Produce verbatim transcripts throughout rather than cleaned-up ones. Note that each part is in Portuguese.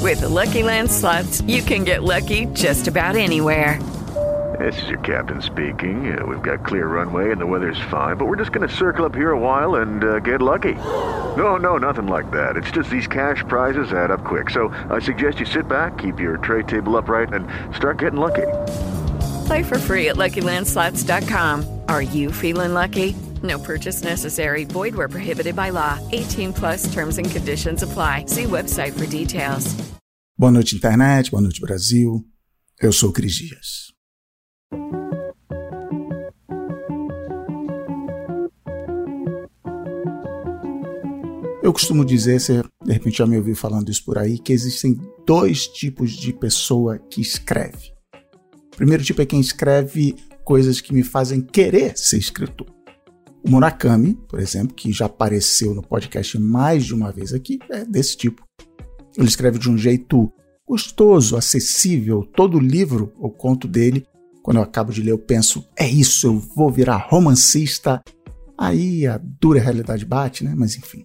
With the Lucky Land Slots, you can get lucky just about anywhere. This is your captain speaking. Uh, we've got clear runway and the weather's fine, but we're just going to circle up here a while and uh, get lucky. No, no, nothing like that. It's just these cash prizes add up quick. So I suggest you sit back, keep your tray table upright, and start getting lucky. Play for free at Lucky Land Slots dot com. Are you feeling lucky? No purchase necessary. Void where prohibited by law. eighteen plus terms and conditions apply. See website for details. Boa noite, internet. Boa noite, Brasil. Eu sou o Cris Dias. Eu costumo dizer, você de repente já me ouviu falando isso por aí, que existem dois tipos de pessoa que escreve. O primeiro tipo é quem escreve coisas que me fazem querer ser escritor. O Murakami, por exemplo, que já apareceu no podcast mais de uma vez aqui, é desse tipo. Ele escreve de um jeito gostoso, acessível. Todo livro ou conto dele, quando eu acabo de ler, eu penso, é isso, eu vou virar romancista. Aí a dura realidade bate, né? Mas enfim.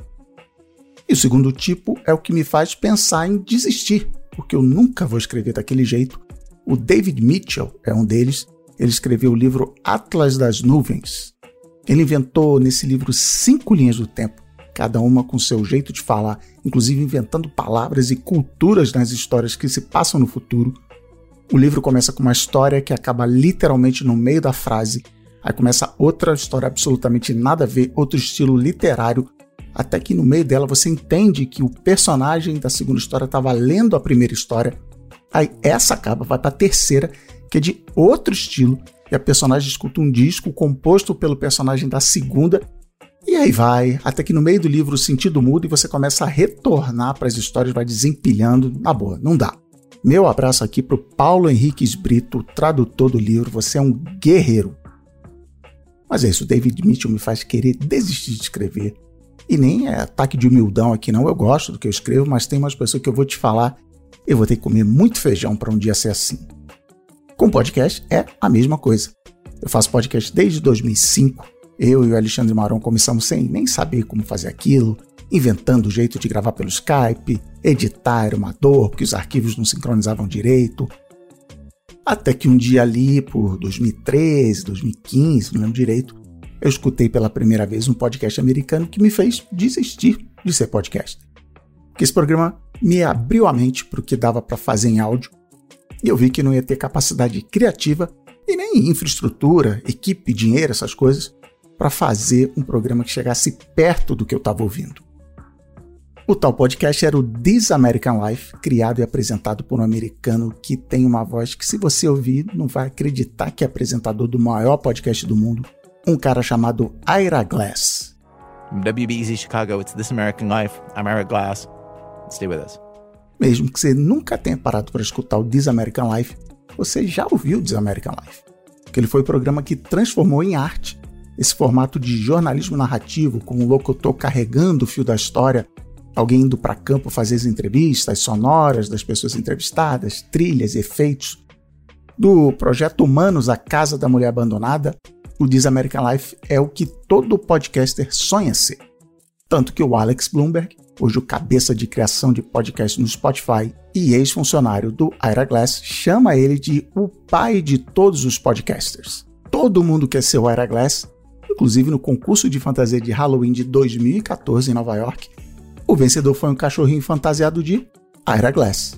E o segundo tipo é o que me faz pensar em desistir, porque eu nunca vou escrever daquele jeito. O David Mitchell é um deles. Ele escreveu o livro Atlas das Nuvens. Ele inventou nesse livro cinco linhas do tempo, cada uma com seu jeito de falar, inclusive inventando palavras e culturas nas histórias que se passam no futuro. O livro começa com uma história que acaba literalmente no meio da frase, aí começa outra história absolutamente nada a ver, outro estilo literário, até que no meio dela você entende que o personagem da segunda história estava lendo a primeira história, aí essa acaba, vai para a terceira, que é de outro estilo, e a personagem escuta um disco composto pelo personagem da segunda, e aí vai, até que no meio do livro o sentido muda e você começa a retornar para as histórias, vai desempilhando, na boa, não dá. Meu abraço aqui pro Paulo Henriques Brito, tradutor do livro, você é um guerreiro. Mas é isso, o David Mitchell me faz querer desistir de escrever. E nem é ataque de humildão aqui não, eu gosto do que eu escrevo, mas tem umas pessoas que eu vou te falar, eu vou ter que comer muito feijão para um dia ser assim. Com podcast é a mesma coisa. Eu faço podcast desde dois mil e cinco, eu e o Alexandre Maron começamos sem nem saber como fazer aquilo, inventando o jeito de gravar pelo Skype, editar era uma dor, porque os arquivos não sincronizavam direito. Até que um dia ali, por dois mil e treze, dois mil e quinze, não lembro direito, eu escutei pela primeira vez um podcast americano que me fez desistir de ser podcaster. Porque esse programa me abriu a mente para o que dava para fazer em áudio, e eu vi que não ia ter capacidade criativa e nem infraestrutura, equipe, dinheiro, essas coisas, para fazer um programa que chegasse perto do que eu estava ouvindo. O tal podcast era o This American Life, criado e apresentado por um americano que tem uma voz que, se você ouvir, não vai acreditar que é apresentador do maior podcast do mundo, um cara chamado Ira Glass. W B E Z Chicago, it's This American Life. I'm Ira Glass. Stay with us. Mesmo que você nunca tenha parado para escutar o This American Life, você já ouviu o This American Life. Porque ele foi o programa que transformou em arte esse formato de jornalismo narrativo, com o locutor carregando o fio da história, alguém indo para campo fazer as entrevistas sonoras das pessoas entrevistadas, trilhas, efeitos. Do projeto Humanos, a Casa da Mulher Abandonada, o This American Life é o que todo podcaster sonha ser. Tanto que o Alex Blumberg, hoje o cabeça de criação de podcast no Spotify e ex-funcionário do Ira Glass, chama ele de o pai de todos os podcasters. Todo mundo quer ser o Ira Glass, inclusive no concurso de fantasia de Halloween de dois mil e catorze em Nova York, o vencedor foi um cachorrinho fantasiado de Ira Glass.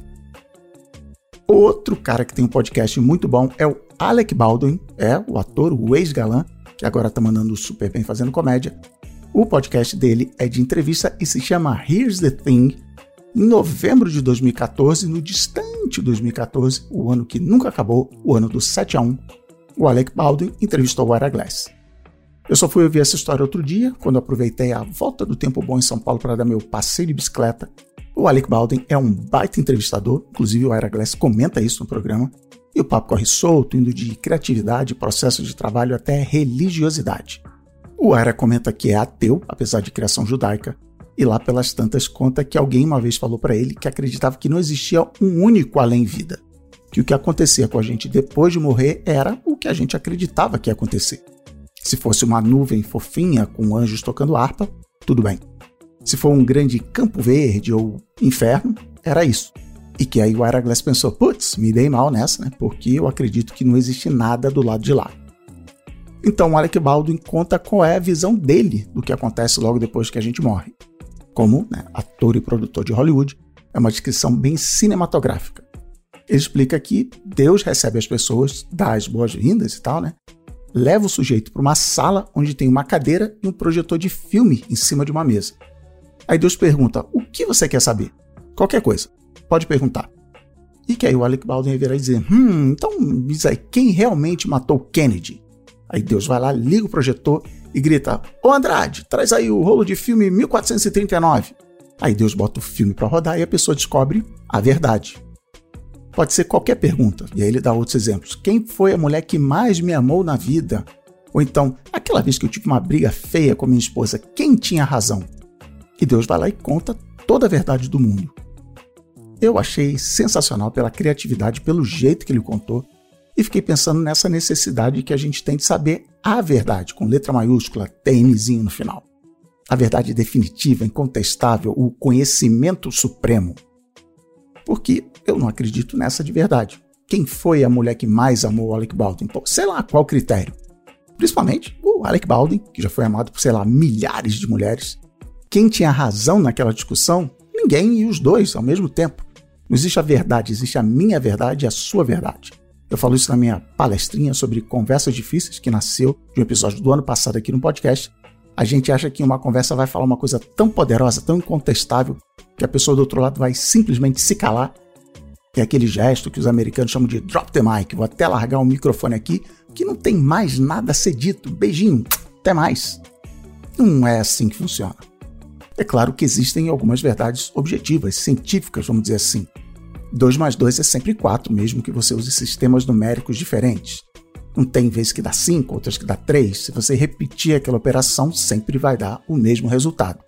Outro cara que tem um podcast muito bom é o Alec Baldwin, é o ator, o ex-galã, que agora tá mandando super bem fazendo comédia. O podcast dele é de entrevista e se chama Here's the Thing. Em novembro de dois mil e catorze, no distante dois mil e catorze, o ano que nunca acabou, o ano do sete a um, o Alec Baldwin entrevistou o Ira Glass. Eu só fui ouvir essa história outro dia, quando aproveitei a volta do tempo bom em São Paulo para dar meu passeio de bicicleta. O Alec Baldwin é um baita entrevistador, inclusive o Ira Glass comenta isso no programa, e o papo corre solto, indo de criatividade, processo de trabalho até religiosidade. O Ira comenta que é ateu, apesar de criação judaica, e lá pelas tantas conta que alguém uma vez falou para ele que acreditava que não existia um único além-vida, que o que acontecia com a gente depois de morrer era o que a gente acreditava que ia acontecer. Se fosse uma nuvem fofinha com anjos tocando harpa, tudo bem. Se for um grande campo verde ou inferno, era isso. E que aí o Ira Glass pensou, putz, me dei mal nessa, né? Porque eu acredito que não existe nada do lado de lá. Então o Alec Baldwin conta qual é a visão dele do que acontece logo depois que a gente morre. Como, né, ator e produtor de Hollywood, é uma descrição bem cinematográfica. Ele explica que Deus recebe as pessoas, dá as boas-vindas e tal, né? Leva o sujeito para uma sala onde tem uma cadeira e um projetor de filme em cima de uma mesa. Aí Deus pergunta, o que você quer saber? Qualquer coisa. Pode perguntar. E que aí o Alec Baldwin vai dizer, hum, então diz aí, quem realmente matou Kennedy? Aí Deus vai lá, liga o projetor e grita, ô Andrade, traz aí o rolo de filme mil quatrocentos e trinta e nove. Aí Deus bota o filme para rodar e a pessoa descobre a verdade. Pode ser qualquer pergunta, e aí ele dá outros exemplos. Quem foi a mulher que mais me amou na vida? Ou então, aquela vez que eu tive uma briga feia com minha esposa, quem tinha razão? E Deus vai lá e conta toda a verdade do mundo. Eu achei sensacional pela criatividade, pelo jeito que ele contou, e fiquei pensando nessa necessidade que a gente tem de saber a verdade, com letra maiúscula, T Mzinho no final. A verdade definitiva, incontestável, o conhecimento supremo. Porque eu não acredito nessa de verdade. Quem foi a mulher que mais amou o Alec Baldwin? Pô, sei lá, qual critério? Principalmente o Alec Baldwin, que já foi amado por, sei lá, milhares de mulheres. Quem tinha razão naquela discussão? Ninguém, e os dois ao mesmo tempo. Não existe a verdade, existe a minha verdade e a sua verdade. Eu falo isso na minha palestrinha sobre conversas difíceis, que nasceu de um episódio do ano passado aqui no podcast. A gente acha que uma conversa vai falar uma coisa tão poderosa, tão incontestável, que a pessoa do outro lado vai simplesmente se calar. É aquele gesto que os americanos chamam de drop the mic. Vou até largar o microfone aqui, que não tem mais nada a ser dito. Beijinho, até mais. Não é assim que funciona. É claro que existem algumas verdades objetivas, científicas, vamos dizer assim. dois mais dois é sempre quatro, mesmo que você use sistemas numéricos diferentes. Não tem vezes que dá cinco, outras que dá três. Se você repetir aquela operação, sempre vai dar o mesmo resultado.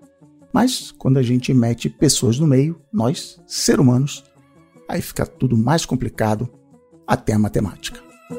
Mas, quando a gente mete pessoas no meio, nós, seres humanos, aí fica tudo mais complicado, até a matemática.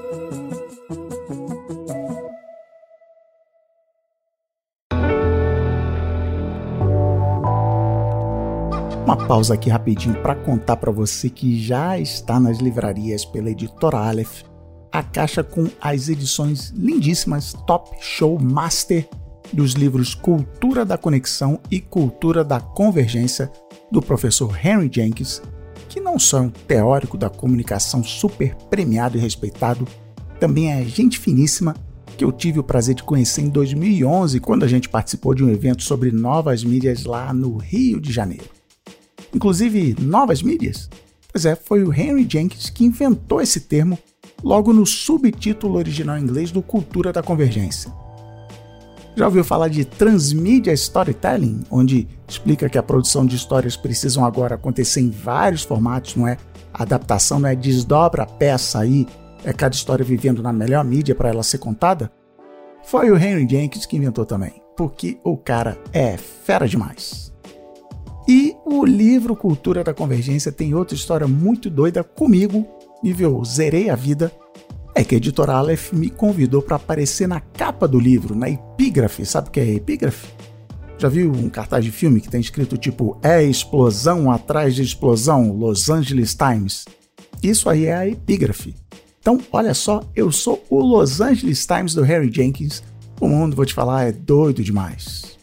Uma pausa aqui rapidinho para contar para você que já está nas livrarias pela editora Aleph a caixa com as edições lindíssimas Top Show Master dos livros Cultura da Conexão e Cultura da Convergência do professor Henry Jenkins, que não só é um teórico da comunicação super premiado e respeitado, também é gente finíssima que eu tive o prazer de conhecer em dois mil e onze, quando a gente participou de um evento sobre novas mídias lá no Rio de Janeiro. Inclusive, novas mídias? Pois é, foi o Henry Jenkins que inventou esse termo logo no subtítulo original em inglês do Cultura da Convergência. Já ouviu falar de Transmedia Storytelling, onde explica que a produção de histórias precisam agora acontecer em vários formatos, não é? A adaptação não é desdobra a peça aí, é cada história vivendo na melhor mídia para ela ser contada? Foi o Henry Jenkins que inventou também, porque o cara é fera demais. E o livro Cultura da Convergência tem outra história muito doida comigo, nível zerei a vida, é que a editora Aleph me convidou para aparecer na capa do livro, na epígrafe. Sabe o que é epígrafe? Já viu um cartaz de filme que tem escrito tipo é explosão atrás de explosão, Los Angeles Times? Isso aí é a epígrafe. Então, olha só, eu sou o Los Angeles Times do Henry Jenkins. O mundo, vou te falar, é doido demais.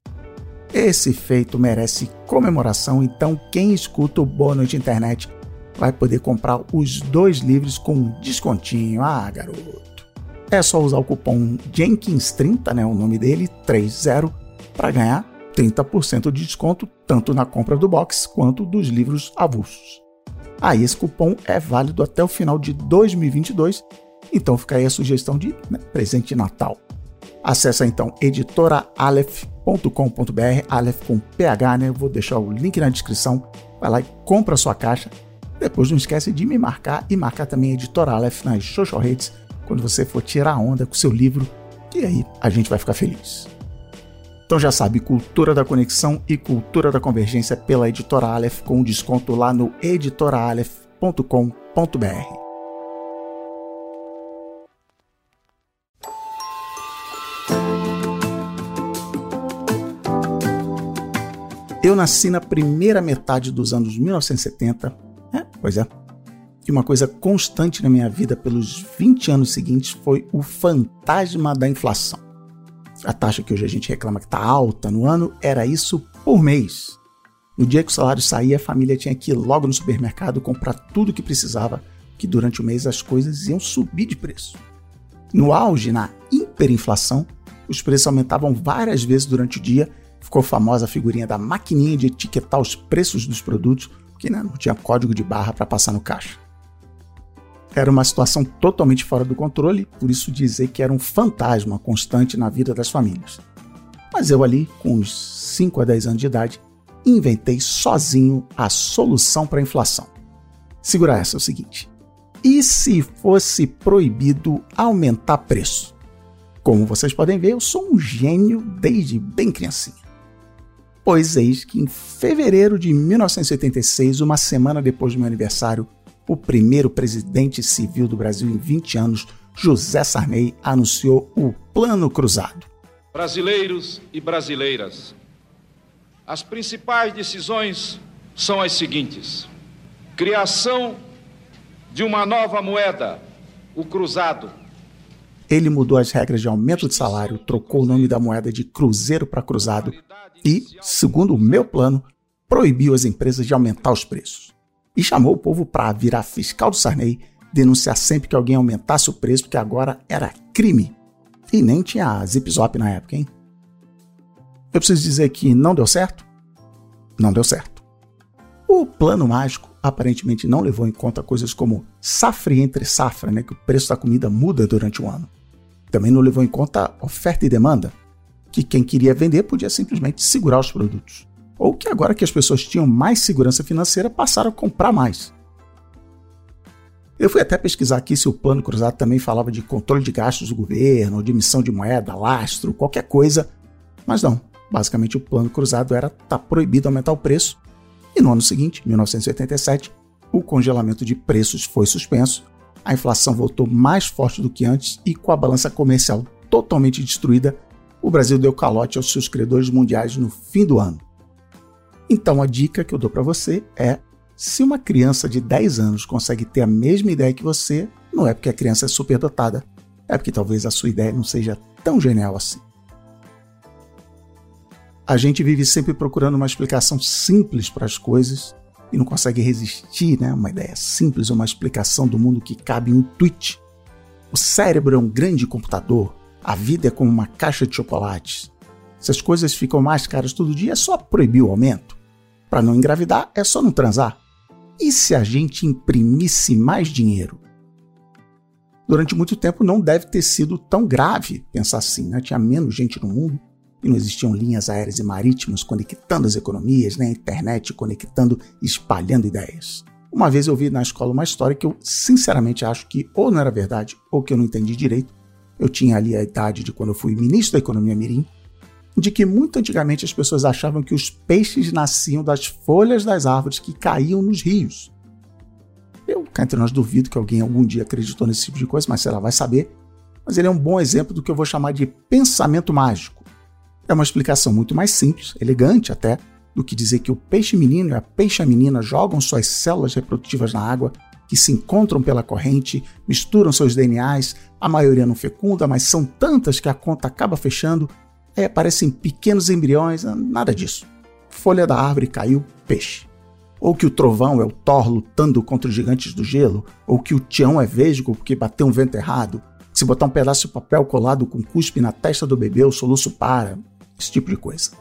Esse feito merece comemoração, então quem escuta o Boa Noite Internet vai poder comprar os dois livros com um descontinho. Ah, garoto! É só usar o cupom Jenkins trinta, né, o nome dele, trinta, para ganhar trinta por cento de desconto, tanto na compra do box quanto dos livros avulsos. Ah, e esse cupom é válido até o final de dois mil e vinte e dois, então fica aí a sugestão de né, presente de Natal. Acesse então editora aleph ponto com ponto b r, Aleph com P H, né? Eu vou deixar o link na descrição. Vai lá e compra a sua caixa. Depois não esquece de me marcar e marcar também a editora Aleph nas social redes quando você for tirar a onda com o seu livro, e aí a gente vai ficar feliz. Então já sabe, Cultura da Conexão e Cultura da Convergência pela editora Aleph com desconto lá no editora aleph ponto com ponto b r. Eu Eu nasci na primeira metade dos anos mil novecentos e setenta, é, pois é, e uma coisa constante na minha vida pelos vinte anos seguintes foi o fantasma da inflação. A taxa que hoje a gente reclama que está alta no ano era isso por mês. No dia que o salário saía, a família tinha que ir logo no supermercado comprar tudo o que precisava, que durante o mês as coisas iam subir de preço. No auge, na hiperinflação, os preços aumentavam várias vezes durante o dia. Ficou famosa a figurinha da maquininha de etiquetar os preços dos produtos, porque né, não tinha código de barra para passar no caixa. Era uma situação totalmente fora do controle, por isso dizer que era um fantasma constante na vida das famílias. Mas eu ali, com uns cinco a dez anos de idade, inventei sozinho a solução para a inflação. Segura essa, é o seguinte: e se fosse proibido aumentar preço? Como vocês podem ver, eu sou um gênio desde bem criancinha. Pois eis que em fevereiro de mil novecentos e oitenta e seis, uma semana depois do meu aniversário, o primeiro presidente civil do Brasil em vinte anos, José Sarney, anunciou o Plano Cruzado. Brasileiros e brasileiras, as principais decisões são as seguintes: criação de uma nova moeda, o cruzado. Ele mudou as regras de aumento de salário, trocou o nome da moeda de cruzeiro para cruzado e, segundo o meu plano, proibiu as empresas de aumentar os preços. E chamou o povo para virar fiscal do Sarney, denunciar sempre que alguém aumentasse o preço, porque agora era crime. E nem tinha zip-zop na época, hein? Eu preciso dizer que não deu certo? Não deu certo. O plano mágico aparentemente não levou em conta coisas como safra e entre safra, né, que o preço da comida muda durante o ano. Também não levou em conta oferta e demanda, que quem queria vender podia simplesmente segurar os produtos. Ou que agora que as pessoas tinham mais segurança financeira, passaram a comprar mais. Eu fui até pesquisar aqui se o Plano Cruzado também falava de controle de gastos do governo, ou de emissão de moeda, lastro, qualquer coisa, mas não. Basicamente o Plano Cruzado era tá proibido aumentar o preço, e no ano seguinte, mil novecentos e oitenta e sete, o congelamento de preços foi suspenso, a inflação voltou mais forte do que antes e com a balança comercial totalmente destruída, o Brasil deu calote aos seus credores mundiais no fim do ano. Então a dica que eu dou para você é: se uma criança de dez anos consegue ter a mesma ideia que você, não é porque a criança é superdotada, é porque talvez a sua ideia não seja tão genial assim. A gente vive sempre procurando uma explicação simples para as coisas e não consegue resistir, né? Uma ideia simples, uma explicação do mundo que cabe em um tweet. O cérebro é um grande computador, a vida é como uma caixa de chocolates. Se as coisas ficam mais caras todo dia, é só proibir o aumento. Para não engravidar, é só não transar. E se a gente imprimisse mais dinheiro? Durante muito tempo não deve ter sido tão grave pensar assim, né? Tinha menos gente no mundo e não existiam linhas aéreas e marítimas conectando as economias, nem a internet conectando e espalhando ideias. Uma vez eu vi na escola uma história que eu sinceramente acho que ou não era verdade ou que eu não entendi direito. Eu tinha ali a idade de quando eu fui ministro da Economia Mirim, de que muito antigamente as pessoas achavam que os peixes nasciam das folhas das árvores que caíam nos rios. Eu, cá entre nós, duvido que alguém algum dia acreditou nesse tipo de coisa, mas sei lá, vai saber. Mas ele é um bom exemplo do que eu vou chamar de pensamento mágico. É uma explicação muito mais simples, elegante até, do que dizer que o peixe menino e a peixa menina jogam suas células reprodutivas na água, que se encontram pela corrente, misturam seus D N As, a maioria não fecunda, mas são tantas que a conta acaba fechando. Aí aparecem pequenos embriões, nada disso. Folha da árvore caiu, peixe. Ou que o trovão é o Thor lutando contra os gigantes do gelo, ou que o Tião é vesgo porque bateu um vento errado. Se botar um pedaço de papel colado com cuspe na testa do bebê, o soluço para. Esse tipo de coisa.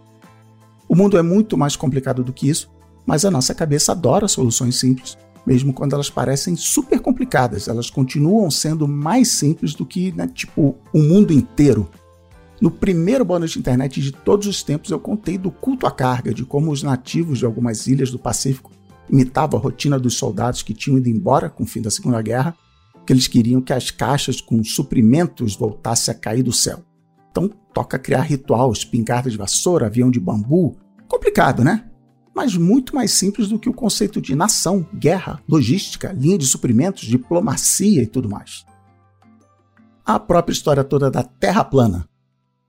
O mundo é muito mais complicado do que isso, mas a nossa cabeça adora soluções simples, mesmo quando elas parecem super complicadas. Elas continuam sendo mais simples do que, né, tipo, o mundo inteiro. No primeiro bônus de internet de todos os tempos, eu contei do culto à carga, de como os nativos de algumas ilhas do Pacífico imitavam a rotina dos soldados que tinham ido embora com o fim da Segunda Guerra, que eles queriam que as caixas com suprimentos voltassem a cair do céu. Então, toca criar ritual, espingarda de vassoura, avião de bambu. Complicado, né? Mas muito mais simples do que o conceito de nação, guerra, logística, linha de suprimentos, diplomacia e tudo mais. A própria história toda da Terra plana.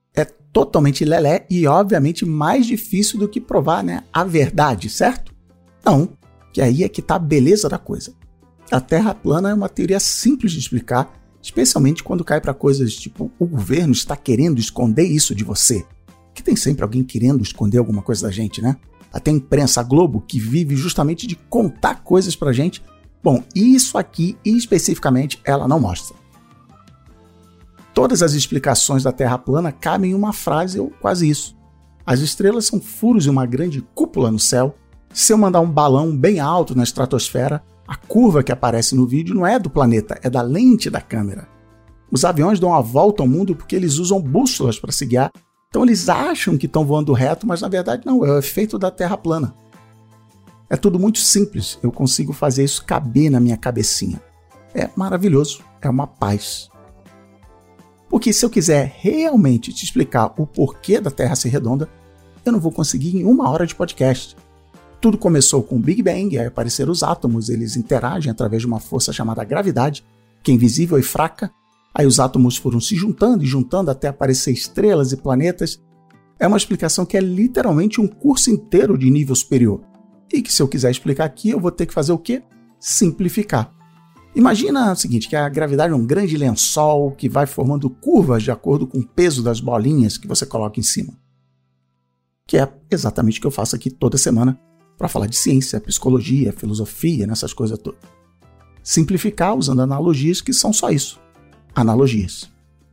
é totalmente lelé e obviamente mais difícil do que provar, né, a verdade, certo? Não, que aí é que tá a beleza da coisa. A Terra plana é uma teoria simples de explicar, especialmente quando cai para coisas tipo o governo está querendo esconder isso de você. Que tem sempre alguém querendo esconder alguma coisa da gente, né? Até a imprensa, a Globo, que vive justamente de contar coisas pra gente. Bom, isso aqui, especificamente, ela não mostra. Todas as explicações da Terra plana cabem em uma frase ou quase isso. As estrelas são furos em uma grande cúpula no céu. Se eu mandar um balão bem alto na estratosfera, a curva que aparece no vídeo não é do planeta, é da lente da câmera. Os aviões dão uma volta ao mundo porque eles usam bússolas para se guiar. Então eles acham que estão voando reto, mas na verdade não, é o efeito da Terra plana. É tudo muito simples, eu consigo fazer isso caber na minha cabecinha. É maravilhoso, é uma paz. Porque se eu quiser realmente te explicar o porquê da Terra ser redonda, eu não vou conseguir em uma hora de podcast. Tudo começou com o Big Bang, aí apareceram os átomos, eles interagem através de uma força chamada gravidade, que é invisível e fraca. Aí os átomos foram se juntando e juntando até aparecer estrelas e planetas. É uma explicação que é literalmente um curso inteiro de nível superior. E que se eu quiser explicar aqui, eu vou ter que fazer o quê? Simplificar. Imagina o seguinte, que a gravidade é um grande lençol que vai formando curvas de acordo com o peso das bolinhas que você coloca em cima. Que é exatamente o que eu faço aqui toda semana para falar de ciência, psicologia, filosofia, nessas coisas todas. Simplificar usando analogias que são só isso. Analogias.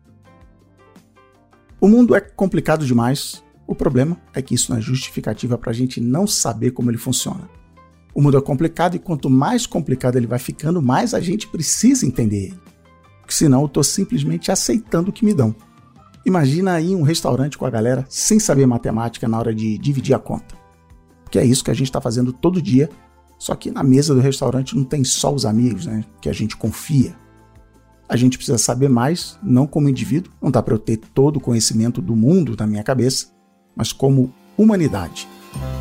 O mundo é complicado demais. O problema é que isso não é justificativa para a gente não saber como ele funciona. O mundo é complicado e quanto mais complicado ele vai ficando, mais a gente precisa entender ele. Porque senão eu estou simplesmente aceitando o que me dão. Imagina aí um restaurante com a galera sem saber matemática na hora de dividir a conta. Que é isso que a gente está fazendo todo dia, só que na mesa do restaurante não tem só os amigos, né, que a gente confia. A gente precisa saber mais, não como indivíduo, não dá para eu ter todo o conhecimento do mundo na minha cabeça, mas como humanidade.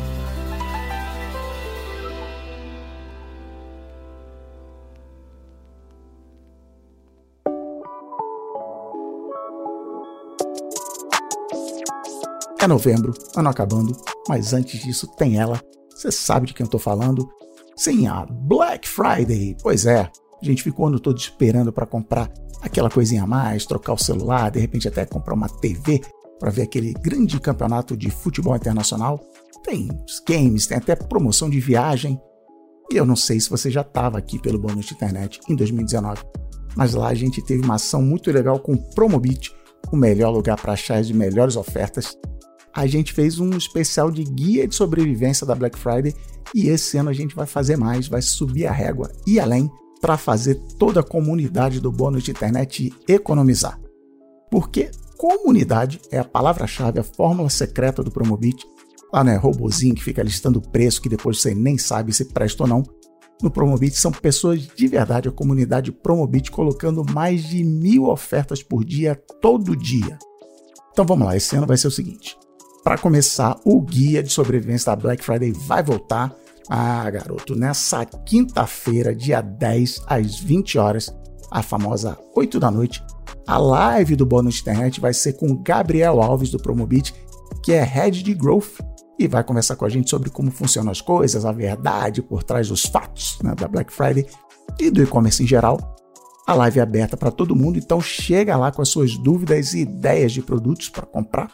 É novembro, ano acabando, mas antes disso tem ela, você sabe de quem eu tô falando? Sim, a Black Friday, pois é, a gente ficou o ano todo esperando para comprar aquela coisinha a mais, trocar o celular, de repente até comprar uma T V para ver aquele grande campeonato de futebol internacional. Tem os games, tem até promoção de viagem. E eu não sei se você já estava aqui pelo Boa Noite Internet em dois mil e dezenove, mas lá a gente teve uma ação muito legal com o Promobit, o melhor lugar para achar as melhores ofertas. A gente fez um especial de guia de sobrevivência da Black Friday e esse ano a gente vai fazer mais, vai subir a régua e além para fazer toda a comunidade do Boa Noite Internet economizar. Porque comunidade é a palavra-chave, a fórmula secreta do Promobit. Lá não é robozinho que fica listando o preço que depois você nem sabe se presta ou não. No Promobit são pessoas de verdade, a comunidade Promobit colocando mais de mil ofertas por dia, todo dia. Então vamos lá, esse ano vai ser o seguinte. Para começar, o guia de sobrevivência da Black Friday vai voltar. Ah, garoto, nessa quinta-feira, dia dez, às vinte horas, a famosa oito da noite, a live do Boa Noite Internet vai ser com o Gabriel Alves do Promobit, que é Head de Growth, e vai conversar com a gente sobre como funcionam as coisas, a verdade por trás dos fatos, né, da Black Friday e do e-commerce em geral. A live é aberta para todo mundo, então chega lá com as suas dúvidas e ideias de produtos para comprar.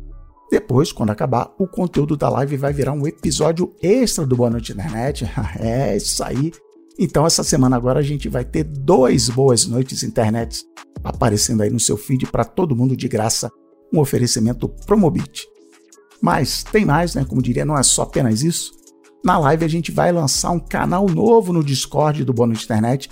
Depois, quando acabar, o conteúdo da live vai virar um episódio extra do Boa Noite Internet. É isso aí. Então, essa semana agora a gente vai ter dois Boas Noites Internet aparecendo aí no seu feed para todo mundo de graça, um oferecimento Promobit. Mas tem mais, né? Como diria, não é só apenas isso. Na live a gente vai lançar um canal novo no Discord do Boa Noite Internet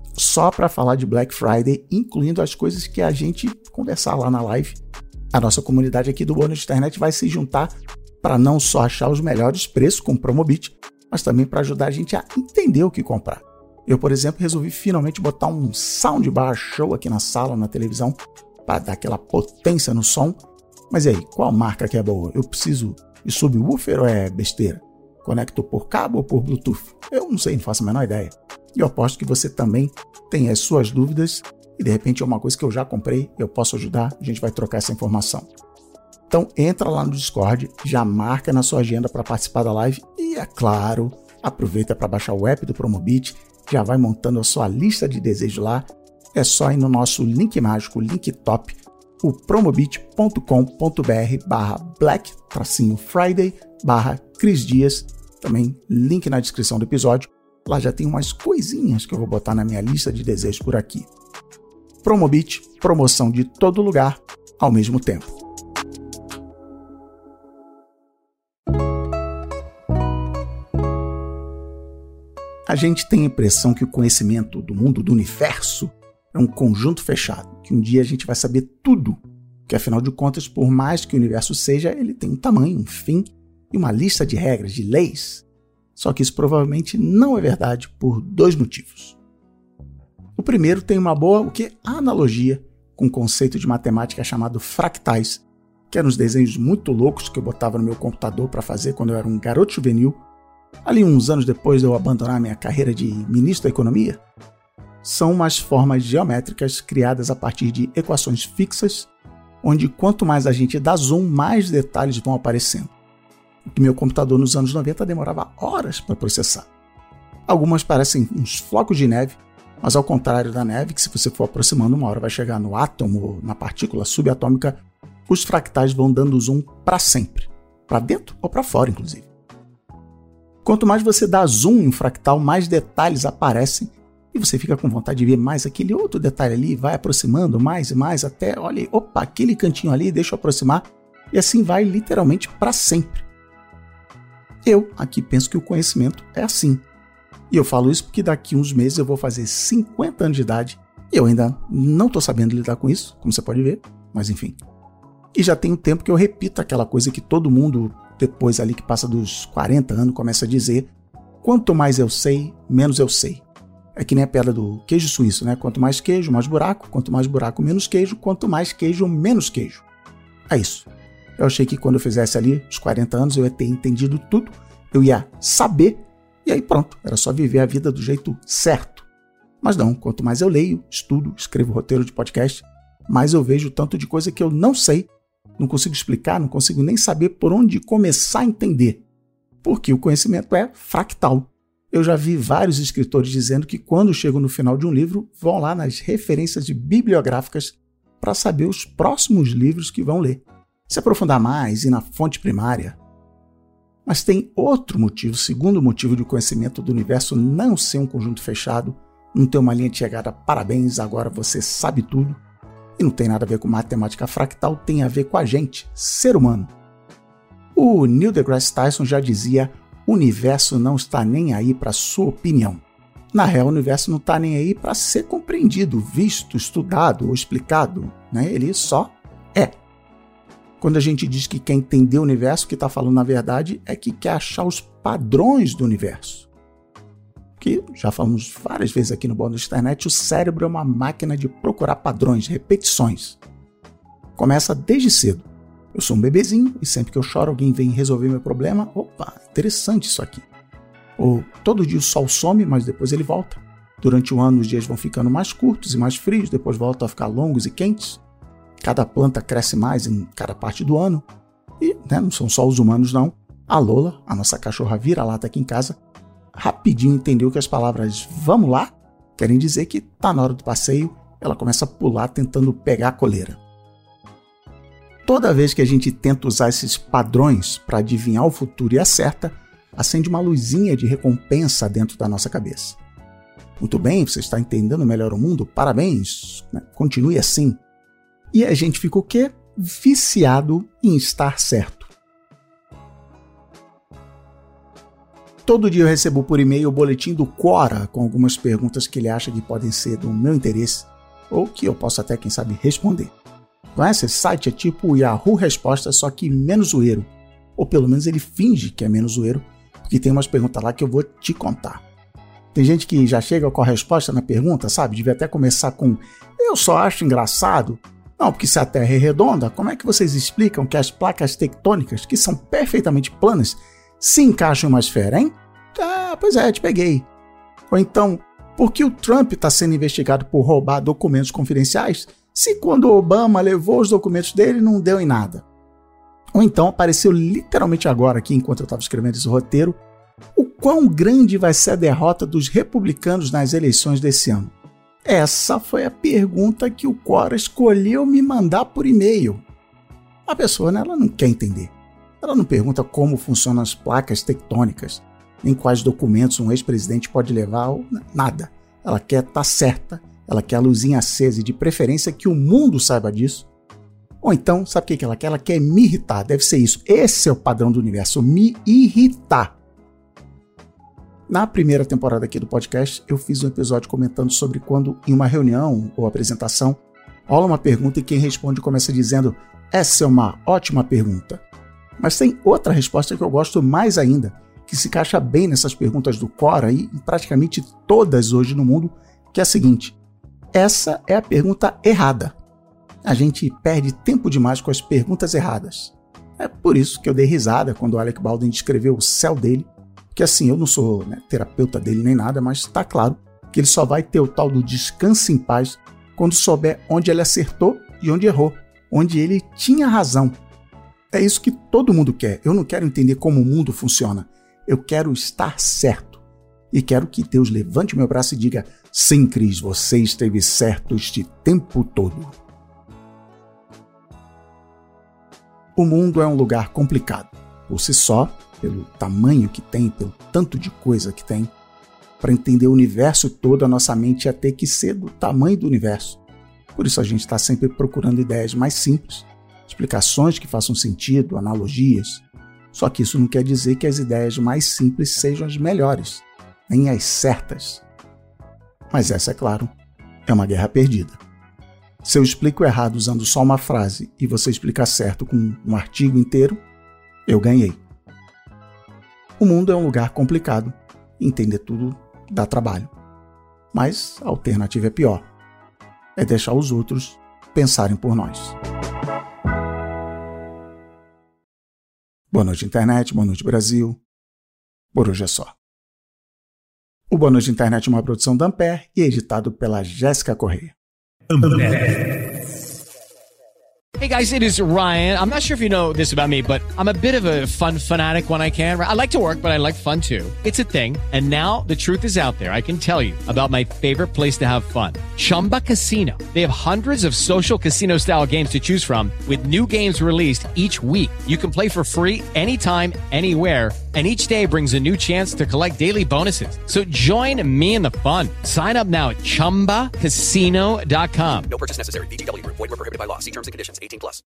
só para falar de Black Friday, incluindo as coisas que a gente conversar lá na live. A nossa comunidade aqui do Boa Noite Internet vai se juntar para não só achar os melhores preços com o Promobit, mas também para ajudar a gente a entender o que comprar. Eu, por exemplo, resolvi finalmente botar um soundbar show aqui na sala, na televisão, para dar aquela potência no som. Mas e aí, qual marca que é boa? Eu preciso de subwoofer ou é besteira? Conecto por cabo ou por Bluetooth? Eu não sei, não faço a menor ideia. E eu aposto que você também tem as suas dúvidas e de repente é uma coisa que eu já comprei, eu posso ajudar, a gente vai trocar essa informação. Então entra lá no Discord, já marca na sua agenda para participar da live e, é claro, aproveita para baixar o app do Promobit, já vai montando a sua lista de desejos lá. É só ir no nosso link mágico, link top, o promobit.com.br barra black tracinho Friday barra Cris Dias, também link na descrição do episódio. Lá já tem umas coisinhas que eu vou botar na minha lista de desejos por aqui. Promobit, promoção de todo lugar, ao mesmo tempo. A gente tem a impressão que o conhecimento do mundo do universo é um conjunto fechado, que um dia a gente vai saber tudo, que afinal de contas, por mais que o universo seja, ele tem um tamanho, um fim e uma lista de regras, de leis. Só que isso provavelmente não é verdade por dois motivos. O primeiro tem uma boa o que, analogia com um conceito de matemática chamado fractais, que eram uns desenhos muito loucos que eu botava no meu computador para fazer quando eu era um garoto juvenil, ali uns anos depois de eu abandonar minha carreira de ministro da economia. São umas formas geométricas criadas a partir de equações fixas, onde quanto mais a gente dá zoom, mais detalhes vão aparecendo. O que meu computador nos anos noventa demorava horas para processar. Algumas parecem uns flocos de neve, mas ao contrário da neve, que se você for aproximando uma hora vai chegar no átomo, na partícula subatômica, os fractais vão dando zoom para sempre, para dentro ou para fora, inclusive. Quanto mais você dá zoom em fractal, mais detalhes aparecem e você fica com vontade de ver mais aquele outro detalhe ali, vai aproximando mais e mais até, olha, opa, aquele cantinho ali, deixa eu aproximar, e assim vai literalmente para sempre. Eu aqui penso que o conhecimento é assim. E eu falo isso porque daqui uns meses eu vou fazer cinquenta anos de idade e eu ainda não estou sabendo lidar com isso, como você pode ver, mas enfim. E já tem um tempo que eu repito aquela coisa que todo mundo, depois ali que passa dos quarenta anos, começa a dizer: quanto mais eu sei, menos eu sei. É que nem a pedra do queijo suíço, né? Quanto mais queijo, mais buraco. Quanto mais buraco, menos queijo. Quanto mais queijo, menos queijo. É isso. Eu achei que quando eu fizesse ali os quarenta anos, eu ia ter entendido tudo, eu ia saber, e aí pronto, era só viver a vida do jeito certo. Mas não, quanto mais eu leio, estudo, escrevo roteiro de podcast, mais eu vejo tanto de coisa que eu não sei, não consigo explicar, não consigo nem saber por onde começar a entender. Porque o conhecimento é fractal. Eu já vi vários escritores dizendo que quando chegam no final de um livro, vão lá nas referências bibliográficas para saber os próximos livros que vão ler. Se aprofundar mais, ir na fonte primária. Mas tem outro motivo, segundo motivo de o conhecimento do universo não ser um conjunto fechado, não ter uma linha de chegada, parabéns, agora você sabe tudo, e não tem nada a ver com matemática fractal, tem a ver com a gente, ser humano. O Neil deGrasse Tyson já dizia: o universo não está nem aí para sua opinião. Na real, o universo não está nem aí para ser compreendido, visto, estudado ou explicado, né? Ele só é. Quando a gente diz que quer entender o universo, o que está falando na verdade é que quer achar os padrões do universo. Que já falamos várias vezes aqui no Bônus da Internet, o cérebro é uma máquina de procurar padrões, repetições. Começa desde cedo. Eu sou um bebezinho e sempre que eu choro alguém vem resolver meu problema. Opa, interessante isso aqui. Ou todo dia o sol some, mas depois ele volta. Durante o ano os dias vão ficando mais curtos e mais frios, depois voltam a ficar longos e quentes. Cada planta cresce mais em cada parte do ano. E né, não são só os humanos não. A Lola, a nossa cachorra vira-lata aqui em casa, rapidinho entendeu que as palavras "vamos lá" querem dizer que tá na hora do passeio. Ela começa a pular tentando pegar a coleira. Toda vez que a gente tenta usar esses padrões para adivinhar o futuro e acerta, acende uma luzinha de recompensa dentro da nossa cabeça. Muito bem, você está entendendo melhor o mundo? Parabéns! Continue assim. E a gente fica o quê? Viciado em estar certo. Todo dia eu recebo por e-mail o boletim do Quora com algumas perguntas que ele acha que podem ser do meu interesse ou que eu posso até, quem sabe, responder. Conhece esse site? É tipo o Yahoo Respostas, só que menos zoeiro. Ou pelo menos ele finge que é menos zoeiro, porque tem umas perguntas lá que eu vou te contar. Tem gente que já chega com a resposta na pergunta, sabe? Devia até começar com "eu só acho engraçado". Não, porque se a Terra é redonda, como é que vocês explicam que as placas tectônicas, que são perfeitamente planas, se encaixam em uma esfera, hein? Ah, pois é, te peguei. Ou então, por que o Trump está sendo investigado por roubar documentos confidenciais, se quando o Obama levou os documentos dele não deu em nada? Ou então apareceu literalmente agora, aqui enquanto eu estava escrevendo esse roteiro, o quão grande vai ser a derrota dos republicanos nas eleições desse ano. Essa foi a pergunta que o Quora escolheu me mandar por e-mail. A pessoa, né, ela não quer entender. Ela não pergunta como funcionam as placas tectônicas, nem quais documentos um ex-presidente pode levar, ou nada. Ela quer estar certa, ela quer a luzinha acesa e de preferência que o mundo saiba disso. Ou então, sabe o que ela quer? Ela quer me irritar, deve ser isso. Esse é o padrão do universo, me irritar. Na primeira temporada aqui do podcast, eu fiz um episódio comentando sobre quando, em uma reunião ou apresentação, rola uma pergunta e quem responde começa dizendo: essa é uma ótima pergunta. Mas tem outra resposta que eu gosto mais ainda, que se encaixa bem nessas perguntas do Quora e em praticamente todas hoje no mundo, que é a seguinte: essa é a pergunta errada. A gente perde tempo demais com as perguntas erradas. É por isso que eu dei risada quando o Alec Baldwin descreveu o céu dele, que assim, eu não sou, né, terapeuta dele nem nada, mas está claro que ele só vai ter o tal do descanso em paz quando souber onde ele acertou e onde errou, onde ele tinha razão. É isso que todo mundo quer. Eu não quero entender como o mundo funciona. Eu quero estar certo. E quero que Deus levante meu braço e diga: sim, Cris, você esteve certo este tempo todo. O mundo é um lugar complicado. Por si só, pelo tamanho que tem, pelo tanto de coisa que tem. Para entender o universo todo, a nossa mente ia ter que ser do tamanho do universo. Por isso a gente está sempre procurando ideias mais simples, explicações que façam sentido, analogias. Só que isso não quer dizer que as ideias mais simples sejam as melhores, nem as certas. Mas essa, é claro, é uma guerra perdida. Se eu explico errado usando só uma frase e você explica certo com um artigo inteiro, eu ganhei. O mundo é um lugar complicado, entender tudo dá trabalho. Mas a alternativa é pior. É deixar os outros pensarem por nós. Boa noite, internet. Boa noite, Brasil. Por hoje é só. O Boa Noite Internet é uma produção da Ampere e é editado pela Jéssica Correia. Ampere. Hey guys, it is Ryan. I'm not sure if you know this about me, but I'm a bit of a fun fanatic when I can. I like to work, but I like fun too. It's a thing. And now the truth is out there. I can tell you about my favorite place to have fun. Chumba Casino. They have hundreds of social casino style games to choose from with new games released each week. You can play for free anytime, anywhere. And each day brings a new chance to collect daily bonuses. So join me in the fun. Sign up now at chumba casino dot com. No purchase necessary. V G W Group. Void where prohibited by law. See terms and conditions. eighteen plus.